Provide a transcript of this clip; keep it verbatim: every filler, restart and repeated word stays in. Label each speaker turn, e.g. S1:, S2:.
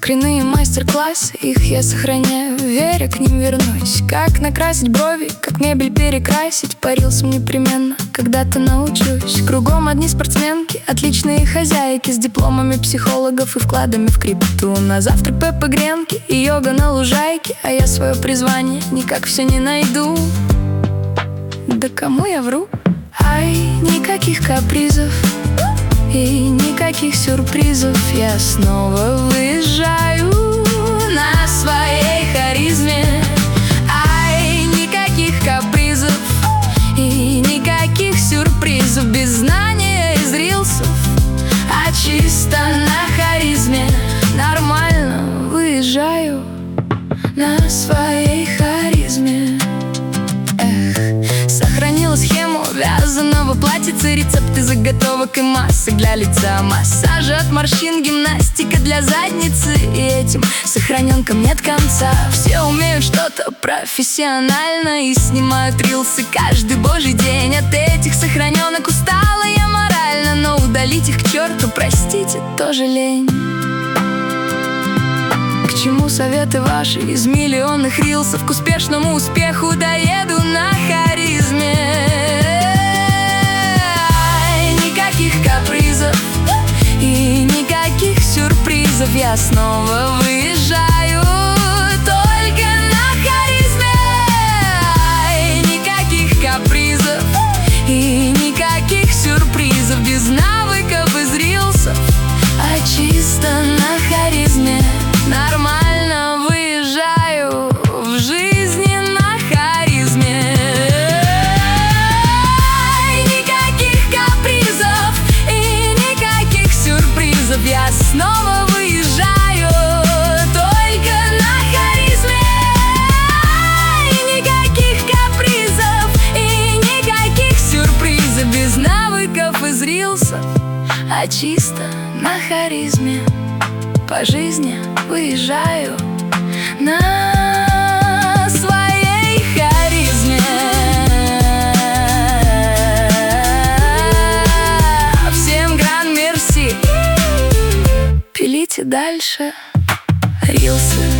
S1: Школьные мастер-классы, их я сохраняю, веря, к ним вернусь. Как накрасить брови, как мебель перекрасить, парился непременно, когда-то научусь. Кругом одни спортсменки, отличные хозяйки, с дипломами психологов и вкладами в крипту. На завтрак Пеппа гренки и йога на лужайке, а я свое призвание никак все не найду. Да кому я вру? Ай, никаких капризов и никаких сюрпризов. Я снова выезжаю на своей харизме. Ай, никаких капризов и никаких сюрпризов. Без знания из рилсов, а чисто на харизме. Нормально выезжаю на своей харизме. Эх, сохранила схему вязаного платьица, рецепты заготовок и масок для лица, массажи от морщин, гимнастика для задницы. И этим сохраненкам нет конца. Все умеют что-то профессионально и снимают рилсы каждый божий день. От этих сохраненок устала я морально, но удалить их к черту, простите, тоже лень. К чему советы ваши из миллионных рилсов? К успешному успеху доеду на харизме. Никаких капризов и никаких сюрпризов. Я снова выезжаю только на харизме. Никаких капризов и никаких сюрпризов. Без навыков из рилсов, а чисто на харизме. Нормально выезжаю в жизни на харизме. Никаких капризов и никаких сюрпризов. Я снова выезжаю только на харизме. Никаких капризов и никаких сюрпризов. Без навыков из рилсов, а чисто на харизме. По жизни выезжаю на своей харизме. Всем гран мерси. Пилите дальше рилсы.